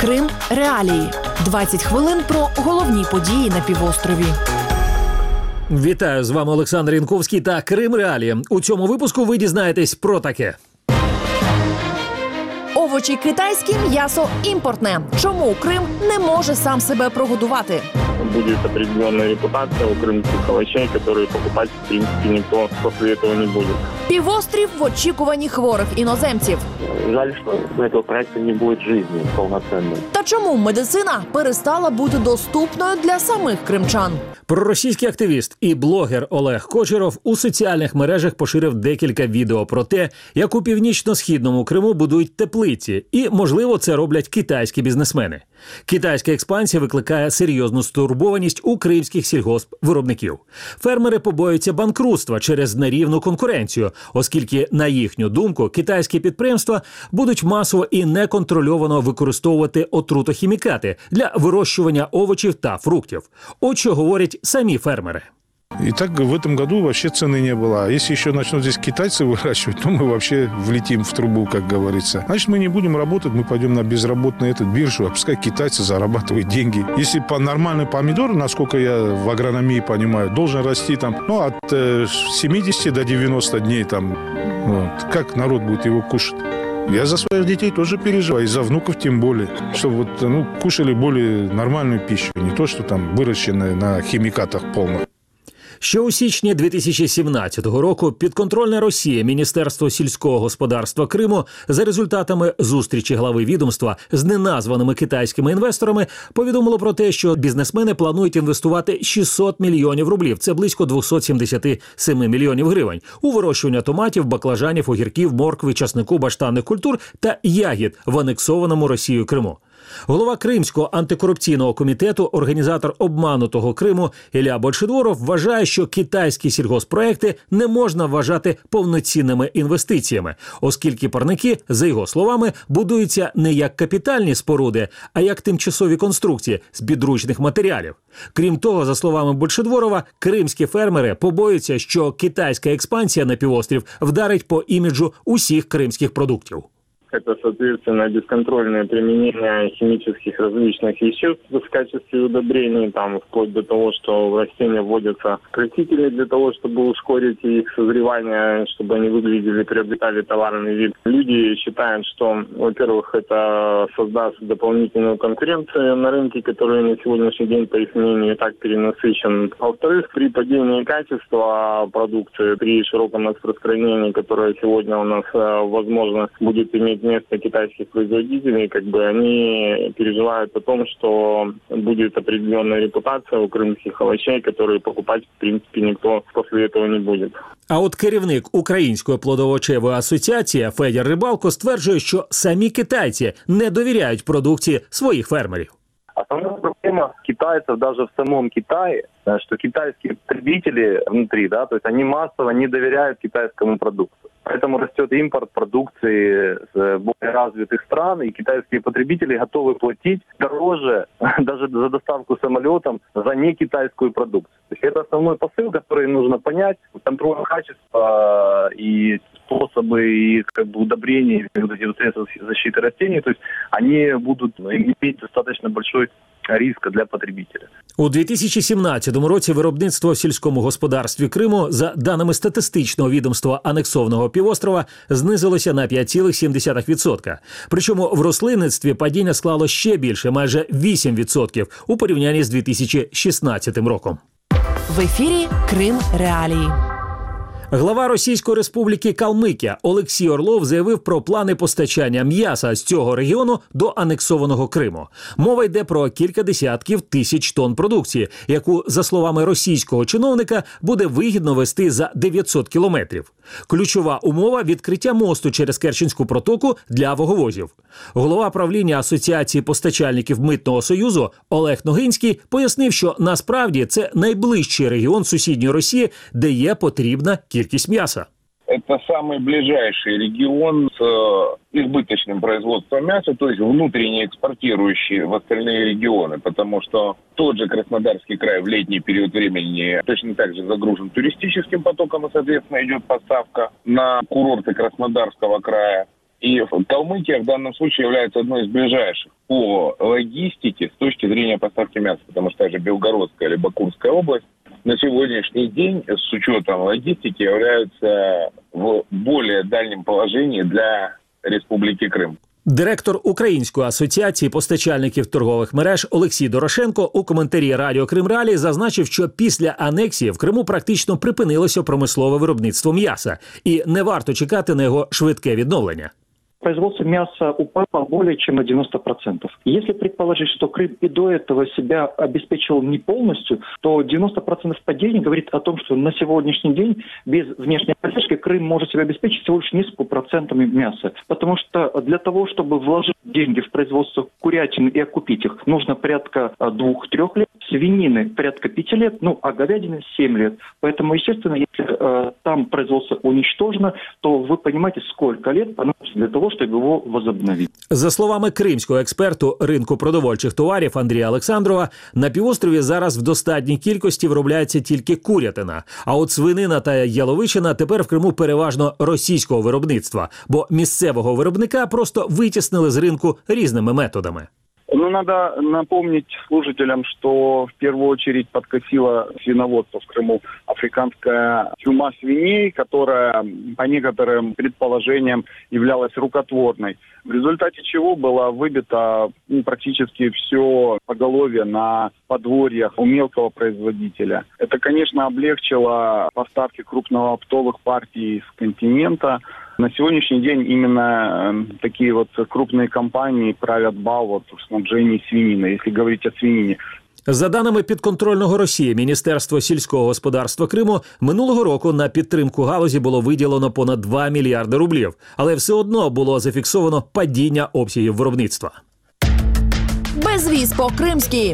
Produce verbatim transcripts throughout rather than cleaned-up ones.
Крим реалії. двадцять хвилин про головні події на півострові. Вітаю, з вами Олександр Янковський та Крим реалії. У цьому випуску ви дізнаєтесь про таке. Овочі китайські, м'ясо імпортне. Чому Крим не може сам себе прогодувати? Будет определенная репутация у крымских овощей, которые покупать, в принципе, никто после этого не будет. Півострів в очікуванні хворих іноземців. Жаль, что у этого проекта не будет жизни полноценной. Та чому медицина перестала бути доступною для самих кримчан? Проросійський активіст і блогер Олег Кочеров у соціальних мережах поширив декілька відео про те, як у північно-східному Криму будують теплиці. І, можливо, це роблять китайські бізнесмени. Китайська експансія викликає серйозну стурбованість у кримських сільгоспвиробників. Фермери побоюються банкрутства через нерівну конкуренцію, оскільки, на їхню думку, китайські підприємства будуть масово і неконтрольовано використовувати отрутохімікати для вирощування овочів та фруктів. От що говорять самі фермери. И так в этом году вообще цены не было. А если еще начнут здесь китайцы выращивать, то мы вообще влетим в трубу, как говорится. Значит, мы не будем работать, мы пойдем на безработную эту биржу, а пускай китайцы зарабатывают деньги. Если по нормальный помидор, насколько я в агрономии понимаю, должен расти там, ну, от э, семидесяти до девяноста дней там. Вот. Как народ будет его кушать? Я за своих детей тоже переживаю, и за внуков тем более, чтобы вот, ну, кушали более нормальную пищу, не то, что там выращенное на химикатах полных. Ще у січні дві тисячі сімнадцятого року підконтрольне Росії Міністерство сільського господарства Криму за результатами зустрічі глави відомства з неназваними китайськими інвесторами повідомило про те, що бізнесмени планують інвестувати шістсот мільйонів рублів, це близько двісті сімдесят сім мільйонів гривень, у вирощування томатів, баклажанів, огірків, моркви, часнику, баштанних культур та ягід в анексованому Росією Криму. Голова Кримського антикорупційного комітету, організатор обманутого Криму Ілля Большедворов вважає, що китайські сільгоспроекти не можна вважати повноцінними інвестиціями, оскільки парники, за його словами, будуються не як капітальні споруди, а як тимчасові конструкції з підручних матеріалів. Крім того, за словами Большедворова, кримські фермери побоюються, що китайська експансія на півострів вдарить по іміджу усіх кримських продуктів. Это, соответственно, бесконтрольное применение химических различных веществ в качестве удобрений, там, вплоть до того, что в растения вводятся красители для того, чтобы ускорить их созревание, чтобы они выглядели, приобретали товарный вид. Люди считают, что, во-первых, это создаст дополнительную конкуренцию на рынке, который на сегодняшний день, по их мнению, и так перенасыщен. А во-вторых, при падении качества продукции, при широком распространении, которое сегодня у нас, возможно, будет иметь место китайских производителей, как бы они переживают о том, что будет определенная репутация у крымских овощей, которые покупать, в принципе, никто после этого не будет. А от керівник Української плодоовочевої асоціації Федір Рибалко стверджує, що самі китайці не довіряють продукції своїх фермерів. Основная проблема китайцев даже в самом Китае, что китайские потребители внутри, да, то есть они массово не доверяют китайскому продукту. Поэтому растет импорт продукции с более развитых стран, и китайские потребители готовы платить дороже даже за доставку самолетом за не китайскую продукцию. То есть это основной посыл, который нужно понять. Контроль качества и способы и как бы удобрения, средства защиты растений, то есть они будут иметь достаточно большой риск для потребителя. У дві тисячі сімнадцятому році виробництво в сільському господарстві Криму, за даними статистичного відомства анексованого півострова, знизилося на п'ять цілих сім десятих відсотка. Причому в рослинництві падіння склало ще більше, майже вісім відсотків, у порівнянні з дві тисячі шістнадцятим роком. В ефірі Крим реалії. Глава Російської Республіки Калмикія Олексій Орлов заявив про плани постачання м'яса з цього регіону до анексованого Криму. Мова йде про кілька десятків тисяч тонн продукції, яку, за словами російського чиновника, буде вигідно везти за дев'ятсот кілометрів. Ключова умова – відкриття мосту через Керченську протоку для ваговозів. Голова правління Асоціації постачальників Митного союзу Олег Ногинський пояснив, що насправді це найближчий регіон сусідньої Росії, де є потрібна кількість м'яса. Это самый ближайший регион с избыточным производством мяса, то есть внутренне экспортирующий в остальные регионы, потому что тот же Краснодарский край в летний период времени точно так же загружен туристическим потоком, и, соответственно, идет поставка на курорты Краснодарского края. И Калмыкия в данном случае является одной из ближайших по логистике с точки зрения поставки мяса, потому что даже Белгородская либо Курская область на сегодняшний день с учетом логистики являются в более дальнем положении для Республики Крым. Директор Української асоціації постачальників торгових мереж Олексій Дорошенко у коментарі Радіо Крим-Реалії зазначив, що після анексії в Криму практично припинилося промислове виробництво м'яса, і не варто чекати на його швидке відновлення. Производство мяса упало более чем на девяносто процентов. Если предположить, что Крым и до этого себя обеспечивал не полностью, то девяносто процентов падения говорит о том, что на сегодняшний день без внешней поддержки Крым может себя обеспечить всего лишь несколько процентами мяса. Потому что для того, чтобы вложить деньги в производство курятины и окупить их, нужно порядка двух-трех лет, свинины порядка пяти лет, ну а говядины семь лет. Поэтому, естественно, если э, там производство уничтожено, то вы понимаете, сколько лет понадобится для того, щоб його возобновити. За словами кримського експерту ринку продовольчих товарів Андрія Олександрова, на півострові зараз в достатній кількості виробляється тільки курятина, а от свинина та яловичина тепер в Криму переважно російського виробництва, бо місцевого виробника просто витіснили з ринку різними методами. Ну, надо напомнить слушателям, что в первую очередь подкосило свиноводство в Крыму африканская чума свиней, которая, по некоторым предположениям, являлась рукотворной. В результате чего было выбито ну, практически все поголовье на подворьях у мелкого производителя. Это, конечно, облегчило поставки крупнооптовых партий с континента. На сегодняшний день именно такие вот крупные компании правят бал вот в снабжении свининой, если говорить о свинине. За даними підконтрольного Росії Міністерства сільського господарства Криму, минулого року на підтримку галузі було виділено понад два мільярди рублів, але все одно було зафіксовано падіння обсягів виробництва. Безвіз по-кримськи.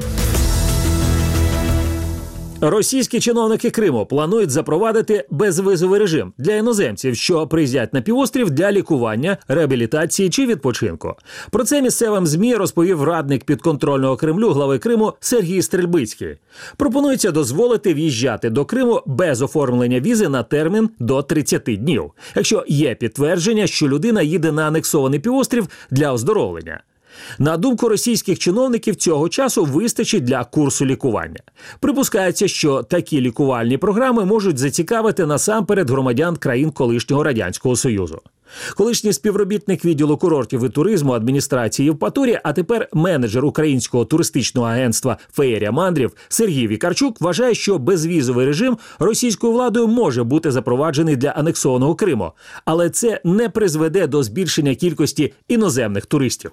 Російські чиновники Криму планують запровадити безвизовий режим для іноземців, що приїздять на півострів для лікування, реабілітації чи відпочинку. Про це місцевим ЗМІ розповів радник підконтрольного Кремлю глави Криму Сергій Стрельбицький. Пропонується дозволити в'їжджати до Криму без оформлення візи на термін до тридцяти днів, якщо є підтвердження, що людина їде на анексований півострів для оздоровлення. На думку російських чиновників, цього часу вистачить для курсу лікування. Припускається, що такі лікувальні програми можуть зацікавити насамперед громадян країн колишнього Радянського Союзу. Колишній співробітник відділу курортів і туризму адміністрації Євпаторії, а тепер менеджер українського туристичного агентства «Феєрія мандрів» Сергій Вікарчук вважає, що безвізовий режим російською владою може бути запроваджений для анексованого Криму, але це не призведе до збільшення кількості іноземних туристів.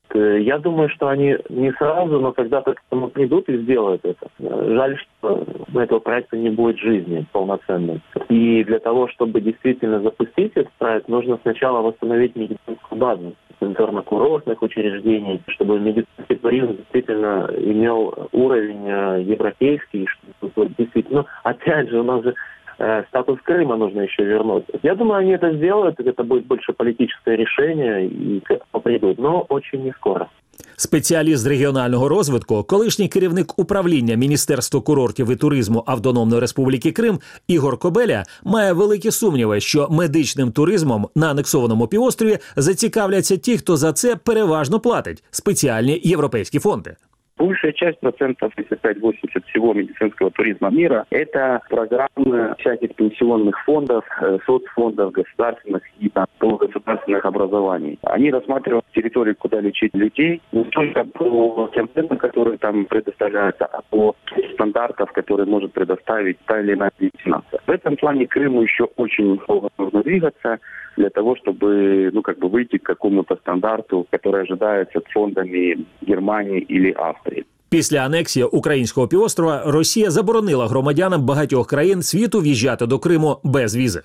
Я думаю, что они не сразу, но когда-то к этому придут и сделают это. Жаль, что у этого проекта не будет жизни полноценной. И для того, чтобы действительно запустить этот проект, нужно сначала восстановить медицинскую базу санаторно-курортных учреждений, чтобы медицинский туризм действительно имел уровень европейский. Чтобы действительно, ну, опять же, у нас же статус Крыма нужно еще вернуть. Я думаю, они это сделают, это будет больше политическое решение, и к этому придут, но очень не скоро. Спеціаліст з регіонального розвитку, колишній керівник управління Міністерства курортів і туризму Автономної Республіки Крим Ігор Кобеля має великі сумніви, що медичним туризмом на анексованому півострові зацікавляться ті, хто за це переважно платить – спеціальні європейські фонди. Большая часть, процентов семьдесят пять-восемьдесят всего медицинского туризма мира, это программы всяких пенсионных фондов, соцфондов, государственных и там, полугосударственных образований. Они рассматривают территорию, куда лечить людей, не только по тем ценам, которые там предоставляются, а по стандартам, которые может предоставить та или иная дестинация. В этом плане Крыму еще очень долго нужно двигаться для того, чтобы ну, как бы выйти к какому-то стандарту, который ожидается фондами Германии или Австрии. Після анексії українського півострова Росія заборонила громадянам багатьох країн світу в'їжджати до Криму без візи.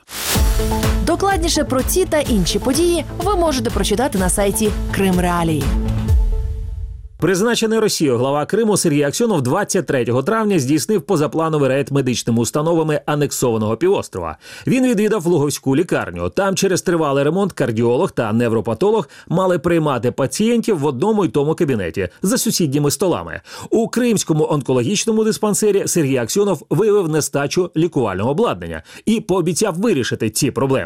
Докладніше про ці та інші події ви можете прочитати на сайті Крим-Реалії. Призначений Росією глава Криму Сергій Аксьонов двадцять третього травня здійснив позаплановий рейд медичними установами анексованого півострова. Він відвідав Луговську лікарню. Там через тривалий ремонт кардіолог та невропатолог мали приймати пацієнтів в одному й тому кабінеті за сусідніми столами. У Кримському онкологічному диспансері Сергій Аксьонов виявив нестачу лікувального обладнання і пообіцяв вирішити ці проблеми.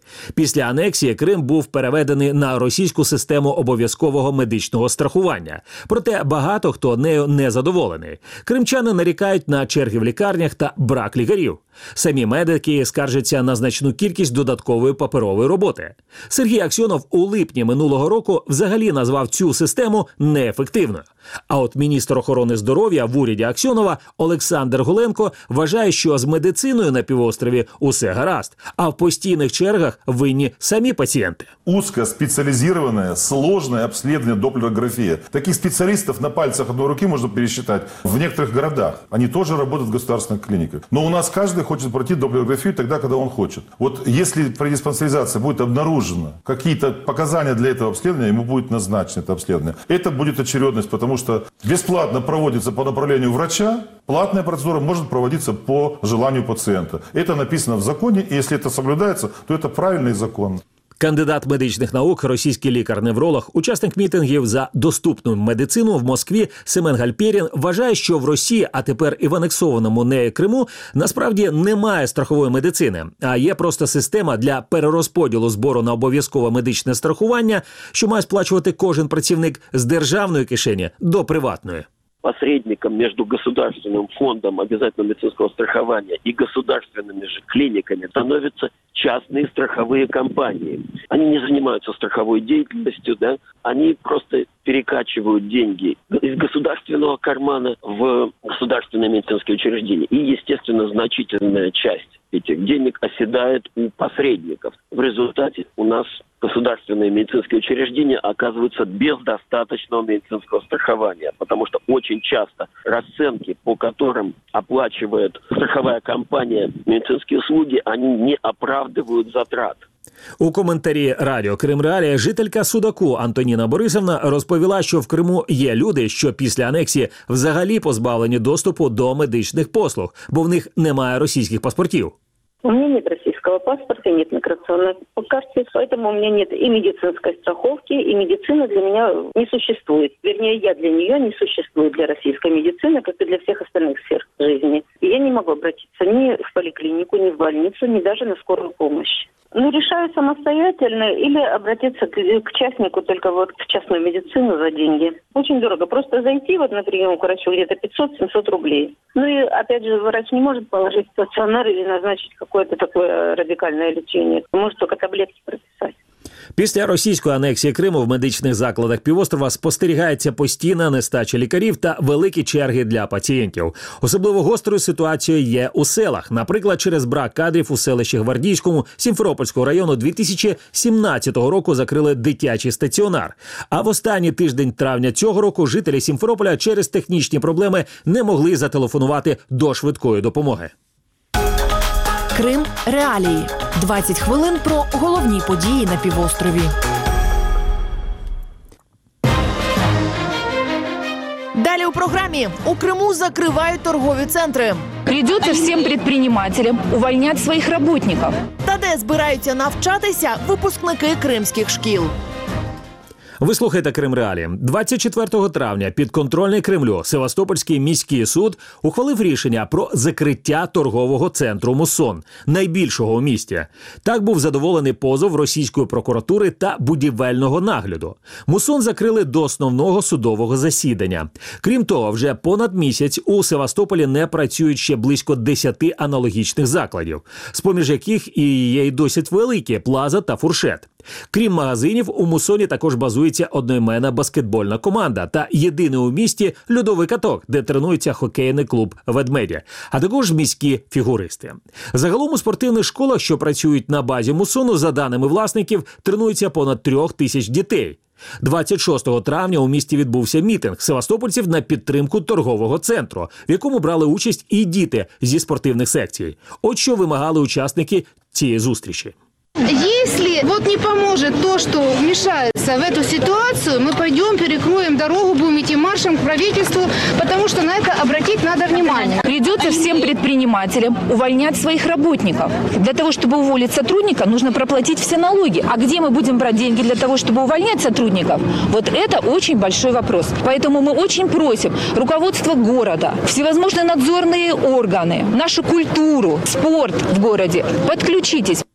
Після анексії Крим був переведений на російську систему обов'язкового медичного страхування. Проте багато хто нею не задоволений. Кримчани нарікають на черги в лікарнях та брак лікарів. Самі медики скаржаться на значну кількість додаткової паперової роботи. Сергій Аксьонов у липні минулого року взагалі назвав цю систему неефективною. А от міністр охорони здоров'я в уряді Аксьонова Олександр Гуленко вважає, що з медициною на півострові усе гаразд, а в постійних чергах винні самі пацієнти. Узкоспециализированное, сложное обследование доплерография. Таких специалистов на пальцах одной руки можно пересчитать в некоторых городах. Они тоже работают в государственных клиниках. Но у нас каждый хочет пройти доплерографию тогда, когда он хочет. Вот если при диспансеризации будет обнаружено какие-то показания для этого обследования, ему будет назначено это обследование. Это будет очередность, потому что бесплатно проводится по направлению врача, платная процедура может проводиться по желанию пациента. Это написано в законе, и если это соблюдается, то это правильный закон. Кандидат медичних наук, російський лікар-невролог, учасник мітингів за доступну медицину в Москві Семен Гальперін вважає, що в Росії, а тепер і в анексованому нею Криму, насправді немає страхової медицини, а є просто система для перерозподілу збору на обов'язкове медичне страхування, що має сплачувати кожен працівник з державної кишені до приватної. Посредником между Государственным фондом обязательного медицинского страхования и государственными же клиниками становятся частные страховые компании. Они не занимаются страховой деятельностью, да, они просто перекачивают деньги из государственного кармана в государственные медицинские учреждения. И, естественно, значительная часть этих денег оседает у посредников. В результате у нас государственные медицинские учреждения оказываются без достаточного медицинского страхования, потому что очень часто расценки, по которым оплачивает страховая компания медицинские услуги, они не оправдывают затрат. У коментарі радіо Крим Реалії жителька Судаку Антоніна Борисовна розповіла, що в Криму є люди, що після анексії взагалі позбавлені доступу до медичних послуг, бо в них немає російських паспортів. У меня нет российского паспорта, нет миграционной карты, поэтому у меня нет и медицинской страховки, и медицина для меня не существует. Вернее, я для нее не существую, для российской медицины, как и для всех остальных сфер жизни. И я не могу обратиться ни в поликлинику, ни в больницу, ни даже на скорую помощь. Ну, решаю самостоятельно или обратиться к, к частнику, только вот в частную медицину за деньги. Очень дорого. Просто зайти вот на прием к врачу где-то пятьсот-семьсот рублей. Ну и, опять же, врач не может положить в стационар или назначить какое-то такое радикальное лечение. Может только таблетки прописать. Після російської анексії Криму в медичних закладах півострова спостерігається постійна нестача лікарів та великі черги для пацієнтів. Особливо гострою ситуацією є у селах. Наприклад, через брак кадрів у селищі Гвардійському Сімферопольського району дві тисячі сімнадцятого року закрили дитячий стаціонар. А в останній тиждень травня цього року жителі Сімферополя через технічні проблеми не могли зателефонувати до швидкої допомоги. Крим Реалії. двадцять хвилин про головні події на півострові. Далі у програмі. У Криму закривають торгові центри. Придется всем предпринимателям увольнять своих работников. Та де збираються навчатися випускники кримських шкіл. Ви слухаєте Крим Реалії. двадцять четвертого травня підконтрольний Кремлю Севастопольський міський суд ухвалив рішення про закриття торгового центру «Мусон», найбільшого у місті. Так був задоволений позов російської прокуратури та будівельного нагляду. «Мусон» закрили до основного судового засідання. Крім того, вже понад місяць у Севастополі не працюють ще близько десяти аналогічних закладів, з-поміж яких і є й досить великі – «Плаза» та «Фуршет». Крім магазинів, у «Мусоні» також базується одноіменна баскетбольна команда та єдиний у місті льодовий каток, де тренується хокейний клуб «Ведмеді», а також міські фігуристи. Загалом у спортивних школах, що працюють на базі «Мусону», за даними власників, тренується понад трьох тисяч дітей. двадцять шостого травня у місті відбувся мітинг севастопольців на підтримку торгового центру, в якому брали участь і діти зі спортивних секцій. От що вимагали учасники цієї зустрічі. Если вот не поможет то, что вмешается в эту ситуацию, мы пойдем, перекроем дорогу, будем идти маршем к правительству, потому что на это обратить надо внимание. Придется всем предпринимателям увольнять своих работников. Для того, чтобы уволить сотрудника, нужно проплатить все налоги. А где мы будем брать деньги для того, чтобы увольнять сотрудников? Вот это очень большой вопрос. Поэтому мы очень просим руководство города, всевозможные надзорные органы, нашу культуру, спорт в городе, подключитесь.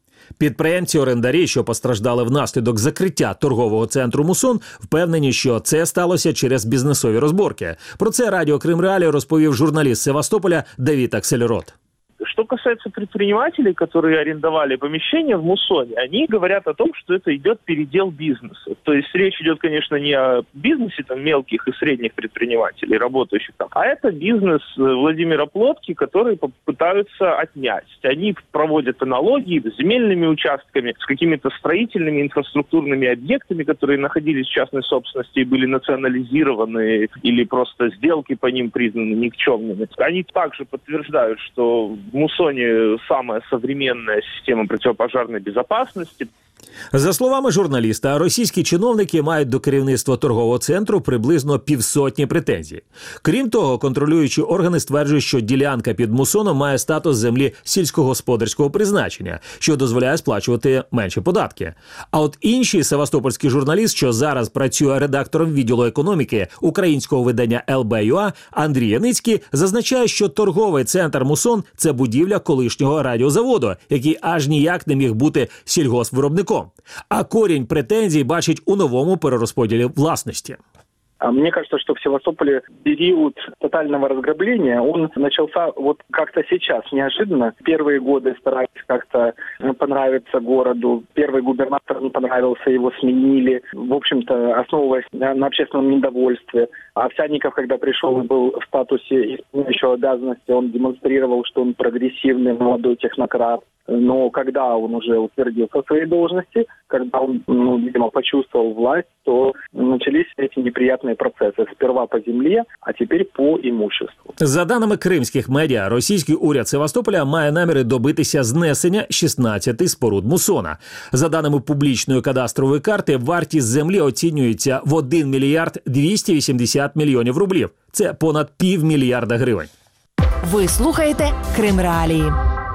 Підприємці-орендарі, що постраждали внаслідок закриття торгового центру «Мусон», впевнені, що це сталося через бізнесові розборки. Про це Радіо Крим Реалії розповів журналіст Севастополя Давид Акселерот. Что касается предпринимателей, которые арендовали помещение в Мусоне, они говорят о том, что это идет передел бизнеса. То есть речь идет, конечно, не о бизнесе там, мелких и средних предпринимателей, работающих там, а это бизнес Владимира Плотки, который пытаются отнять. Они проводят аналогии с земельными участками, с какими-то строительными инфраструктурными объектами, которые находились в частной собственности и были национализированы или просто сделки по ним признаны никчемными. Они также подтверждают, что в Мусоне самая современная система противопожарной безопасности. За словами журналіста, російські чиновники мають до керівництва торгового центру приблизно півсотні претензій. Крім того, контролюючі органи стверджують, що ділянка під Мусоном має статус землі сільськогосподарського призначення, що дозволяє сплачувати менші податки. А от інший севастопольський журналіст, що зараз працює редактором відділу економіки українського видання ел бе ю а, Андрій Яницький, зазначає, що торговий центр Мусон – це будівля колишнього радіозаводу, який аж ніяк не міг бути сільгоспвиробником. А корінь претензій бачить у новому перерозподілі власності. Мне кажется, что в Севастополе период тотального разграбления, он начался вот как-то сейчас, неожиданно. Первые годы старались как-то понравиться городу. Первый губернатор не понравился, его сменили. В общем-то, основываясь на, на общественном недовольстве. А Овсянников, когда пришел и был в статусе исполняющего обязанности, он демонстрировал, что он прогрессивный молодой технократ. Но когда он уже утвердился в своей должности, когда он, ну, видимо, почувствовал власть, то начались эти неприятные процессы. Сперва по земле, а теперь по имуществу. За даними кримських медіа, російський уряд Севастополя має наміри добитися знесення шістнадцяти споруд Мусона. За даними публічної кадастрової карти, вартість землі оцінюється в один мільярд двісті вісімдесят мільйонів рублів. Це понад півмільярда гривень. Ви слухаєте Крим Реалії.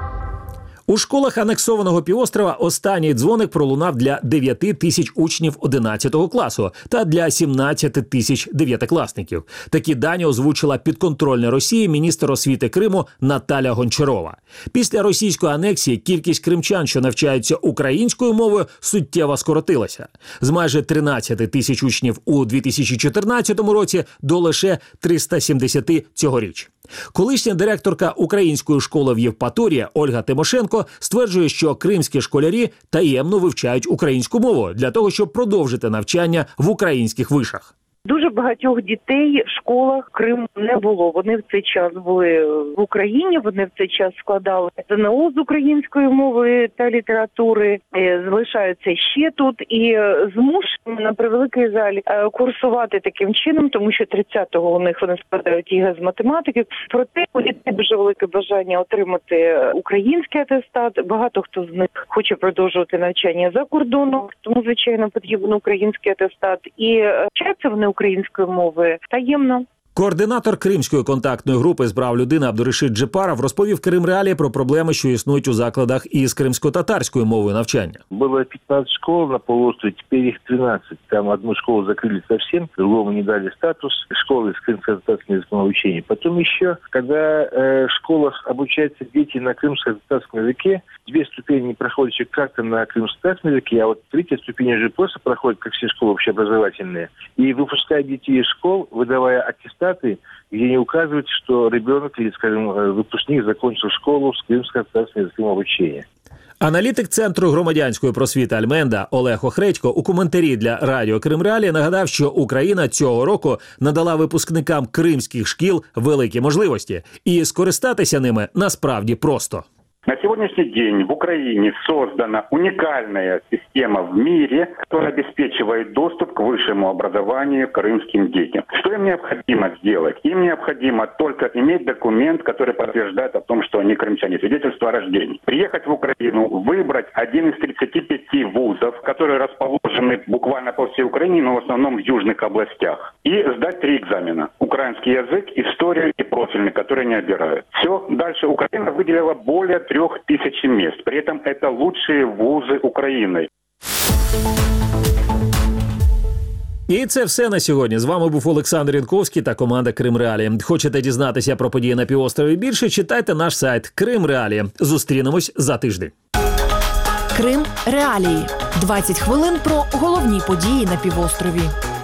У школах анексованого півострова останній дзвоник пролунав для дев'яти тисяч учнів одинадцятого класу та для сімнадцяти тисяч дев'ятикласників. Такі дані озвучила підконтрольна Росії міністр освіти Криму Наталя Гончарова. Після російської анексії кількість кримчан, що навчаються українською мовою, суттєво скоротилася. З майже тринадцяти тисяч учнів у дві тисячі чотирнадцятому році до лише триста сімдесят цьогоріч. Колишня директорка української школи в Євпаторії Ольга Тимошенко стверджує, що кримські школярі таємно вивчають українську мову для того, щоб продовжити навчання в українських вишах. Дуже багатьох дітей в школах Криму не було. Вони в цей час були в Україні, вони в цей час складали зе ен о з української мови та літератури, залишаються ще тут і змушені, на превеликий жаль, курсувати таким чином, тому що тридцятого у них вони складають ЄГЕ з математики. Проте у дітей дуже велике бажання отримати український атестат. Багато хто з них хоче продовжувати навчання за кордоном, тому, звичайно, потрібен український атестат. І вчаться вони української мови таємно. Координатор Кримської контактної групи з прав людини Абдурашид Джепаров розповів Крим Реалії про проблеми, що існують у закладах із кримсько-татарською мовою навчання. Було пятнадцать школ на полуострове, теперь их тринадцать. Там одну школу закрыли совсем, другому не дали статус школы с крымско-татарским языком обучения. Потом еще, когда э, в школах обучаются дети на крымско-татарском языке, две ступени проходят еще как-то на крымско-татарском языке, а вот третья ступень уже просто проходит, как все школы общеобразовательные. И выпускают детей из школ, выдавая аттестат, где не указывают, что ребенок или, скажем, выпускник закончил школу с крымско-татарским языком обучения. Аналітик Центру громадянської просвіти Альменда Олег Охредько у коментарі для Радіо Крим Реалії нагадав, що Україна цього року надала випускникам кримських шкіл великі можливості. І скористатися ними насправді просто. На сегодняшний день в Украине создана уникальная система в мире, которая обеспечивает доступ к высшему образованию крымским детям. Что им необходимо сделать? Им необходимо только иметь документ, который подтверждает о том, что они крымчане, свидетельство о рождении. Приехать в Украину, выбрать один из тридцати пяти вузов, которые расположены буквально по всей Украине, но в основном в южных областях, и сдать три экзамена. Украинский язык, историю и профильный, которые не обирают. Все. Дальше Украина выделила более трех тысяч мест. При этом это лучшие вузы Украины. І це все на сьогодні. З вами був Олександр Янковський та команда Крим Реалії. Хочете дізнатися про події на півострові більше? Читайте наш сайт Крим Реалії. Зустрінемось за тиждень. Крим реалії. двадцять хвилин про головні події на півострові.